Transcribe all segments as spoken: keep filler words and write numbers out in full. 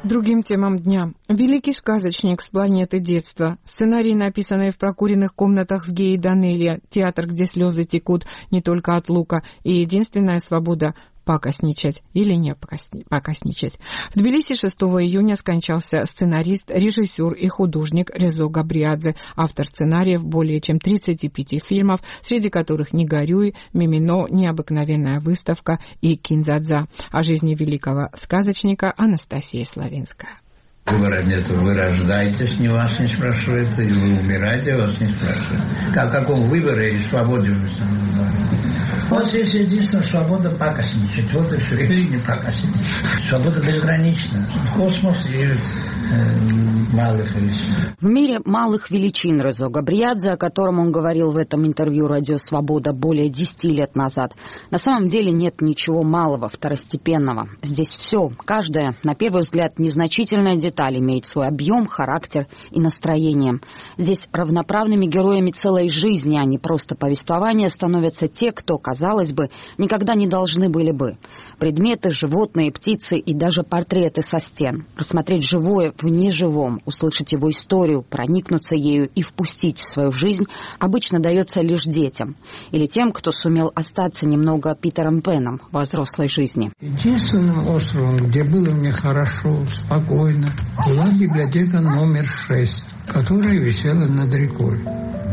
Другим темам дня. «Великий сказочник с планеты детства». Сценарий, написанный в прокуренных комнатах с Геей Данелия. Театр, где слезы текут не только от лука. И единственная свобода — пакостничать или не пакостничать. В Тбилиси шестого июня скончался сценарист, режиссер и художник Резо Габриадзе, автор сценариев более чем тридцати пяти фильмов, среди которых «Не горюй», «Мимино», «Необыкновенная выставка» и «Кинзадза». О жизни великого сказочника Анастасия Славинская. Выбора нет, вы рождаетесь, ни вас не спрашивают, и вы умираете, вас не спрашивают. О каком выборе и свободе вы говорите? Вот здесь единственная свобода пакостничать, вот и все, или не пакостничать. Свобода безгранична. Космос и э, малых величин. В мире малых величин Резо Габриадзе, о котором он говорил в этом интервью «Радио Свобода» более десяти лет назад, на самом деле нет ничего малого, второстепенного. Здесь все, каждая, на первый взгляд, незначительная деталь имеет свой объем, характер и настроение. Здесь равноправными героями целой жизни, а не просто повествования, становятся те, кто, казалось бы, никогда не должны были бы. Предметы, животные, птицы и даже портреты со стен. Рассмотреть живое в неживом, услышать его историю, проникнуться ею и впустить в свою жизнь обычно дается лишь детям. Или тем, кто сумел остаться немного Питером Пеном во взрослой жизни. Единственным островом, где было мне хорошо, спокойно, была библиотека номер шесть, которая висела над рекой.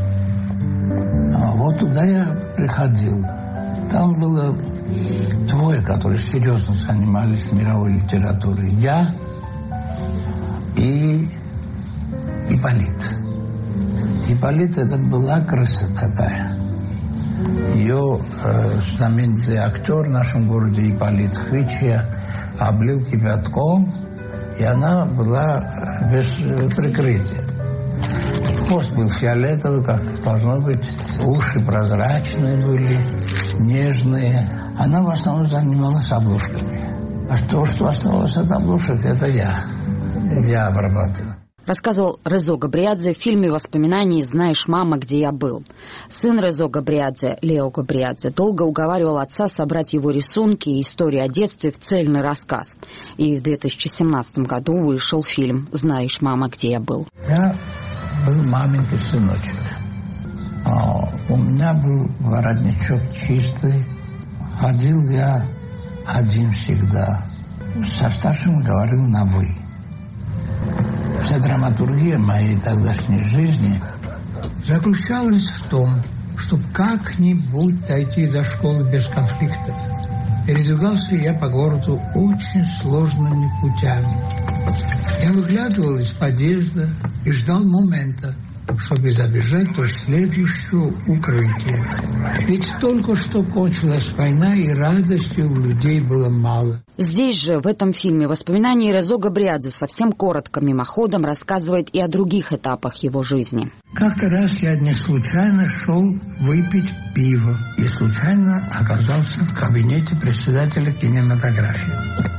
А вот туда я приходил. Там было двое, которые серьезно занимались мировой литературой. Я и Ипполит. Ипполит — это была крыса такая. Ее э, знаменитый актер в нашем городе Ипполит Хвичья облил кипятком, и она была без прикрытия. Хвост был фиолетовый, как должно быть, уши прозрачные были, нежные. Она в основном занималась обложками. А то, что осталось от обложек, это я. Я обрабатываю. Рассказывал Резо Габриадзе в фильме «Воспоминания. Знаешь, мама, где я был». Сын Резо Габриадзе, Лео Габриадзе, долго уговаривал отца собрать его рисунки и истории о детстве в цельный рассказ. И в две тысячи семнадцатом году вышел фильм «Знаешь, мама, где я был». Я был маменький сыночек. А у меня был воротничок чистый. Ходил я один всегда. Со старшим говорил на «вы». Вся драматургия моей тогдашней жизни заключалась в том, чтобы как-нибудь дойти до школы без конфликтов. Передвигался я по городу очень сложными путями. Я выглядывал из подъезда и ждал момента, чтобы забежать до следующего укрытия. Ведь только что кончилась война, и радости у людей было мало. Здесь же, в этом фильме, воспоминания Резо Габриадзе совсем коротко, мимоходом рассказывает и о других этапах его жизни. Как-то раз я не случайно шел выпить пиво и случайно оказался в кабинете председателя кинематографии.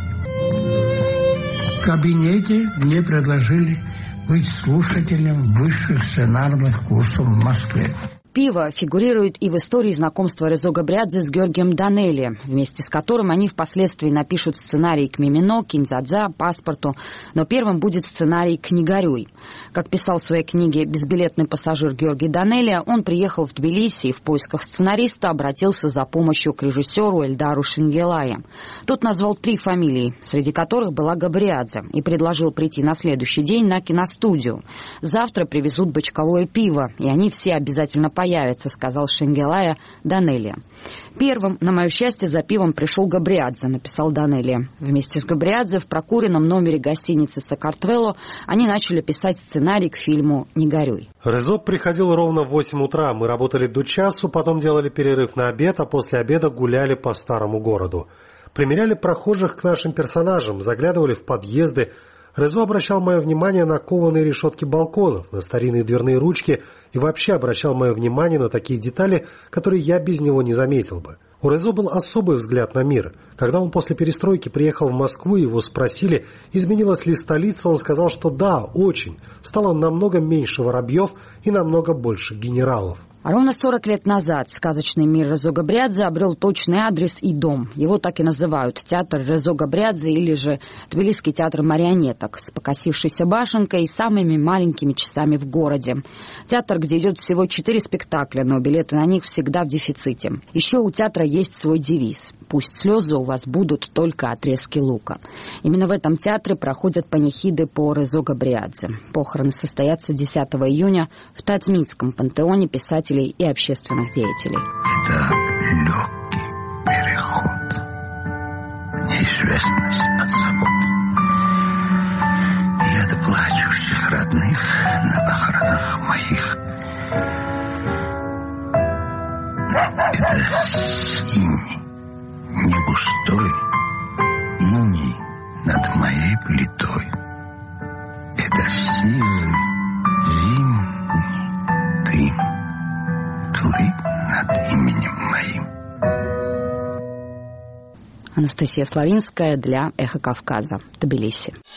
В кабинете мне предложили быть слушателем высших сценарных курсов в Москве. Пиво фигурирует и в истории знакомства Резо Габриадзе с Георгием Данелия, вместе с которым они впоследствии напишут сценарий к «Мимино», «Кинзадза», «Паспорту», но первым будет сценарий к «Не горюй». Как писал в своей книге «Безбилетный пассажир» Георгий Данелия, он приехал в Тбилиси и в поисках сценариста обратился за помощью к режиссеру Эльдару Шенгелая. Тот назвал три фамилии, среди которых была Габриадзе, и предложил прийти на следующий день на киностудию. «Завтра привезут бочковое пиво, и они все обязательно появится», — сказал Шенгелая Данелия. Первым, на мое счастье, за пивом пришел Габриадзе, написал Данелия. Вместе с Габриадзе в прокуренном номере гостиницы «Сакартвело» они начали писать сценарий к фильму «Не горюй». Резо приходил ровно в восемь утра. Мы работали до часу, потом делали перерыв на обед, а после обеда гуляли по старому городу. Примеряли прохожих к нашим персонажам, заглядывали в подъезды. Резо обращал мое внимание на кованые решетки балконов, на старинные дверные ручки и вообще обращал мое внимание на такие детали, которые я без него не заметил бы. У Резо был особый взгляд на мир. Когда он после перестройки приехал в Москву, его спросили, изменилась ли столица, он сказал, что да, очень. Стало намного меньше воробьев и намного больше генералов. А ровно сорок лет назад сказочный мир Резо Габриадзе обрел точный адрес и дом. Его так и называют – театр Резо Габриадзе или же Тбилисский театр марионеток с покосившейся башенкой и самыми маленькими часами в городе. Театр, где идет всего четыре спектакля, но билеты на них всегда в дефиците. Еще у театра есть свой девиз – «Пусть слезы у вас будут только отрезки лука». Именно в этом театре проходят панихиды по Резо Габриадзе. Похороны состоятся десятого июня в Татминском пантеоне писателей и общественных деятелей. Это легкий переход, неизвестность от забот и от плачущих родных на похоронах моих. Это синий, не густой иней над моей плитой. Это сизый зимний дым плыть над именем моим. Анастасия Славинская для «Эхо Кавказа», Тбилиси.